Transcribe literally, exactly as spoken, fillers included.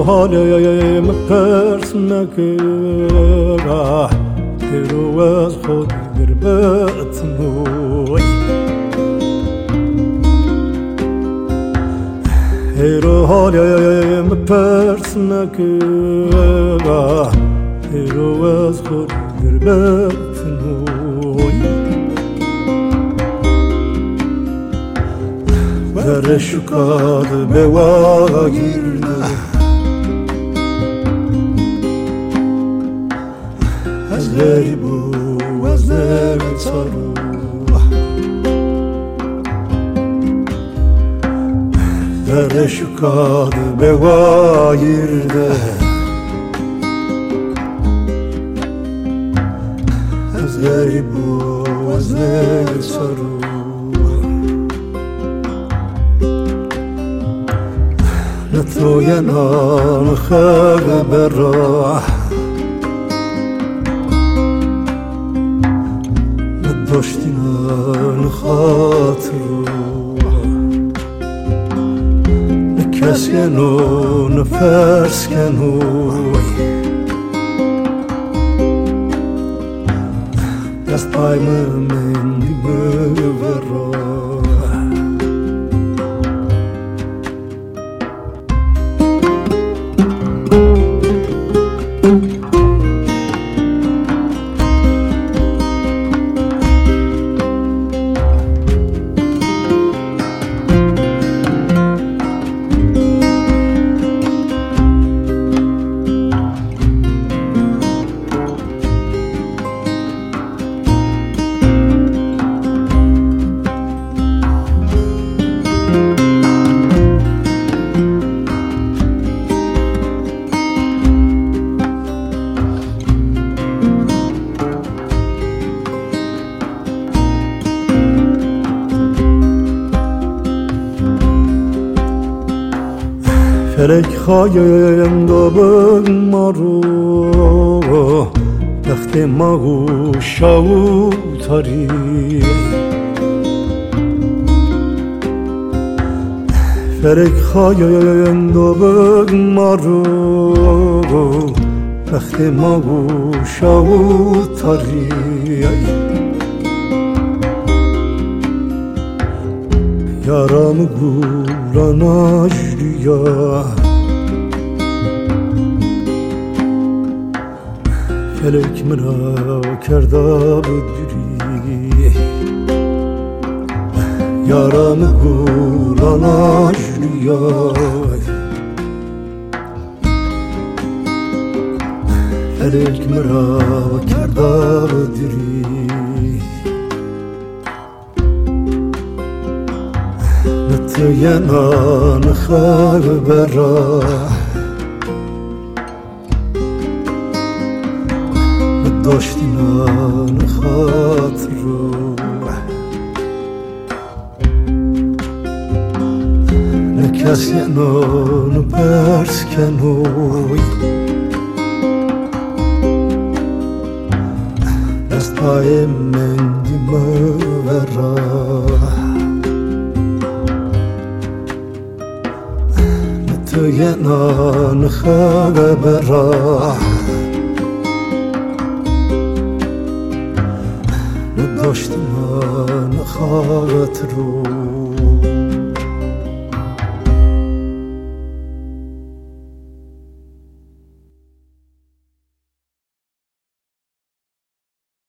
حالم پرس نکرده رو از خود دربت موی رو حالم پرس نکرده رو از خود دربت موی در شکاد به واگیرده از غریب و از نمیتارو در شکاد به واگیرده از غریب و از نمیتارو نتوی نان خب براه نداشتی نان خاطرو نکس کنو نفس کنو دست پای من دیگه براه فلک خواهیم دابن ما رو وقت ما گوشا و تاری فلک خواهیم دابن ما رو وقت ما گوشا و تاری یارم گوران آجریا فلک مرا کرده بدری یارم گوران آجریا فلک مرا کرده بدری نتوی نان خواب براه نداشتی نان خاطرو نکسی نان پرس کنوی دست پای من دیمه براه توی نان خواب براه نداشتی نان خاطرو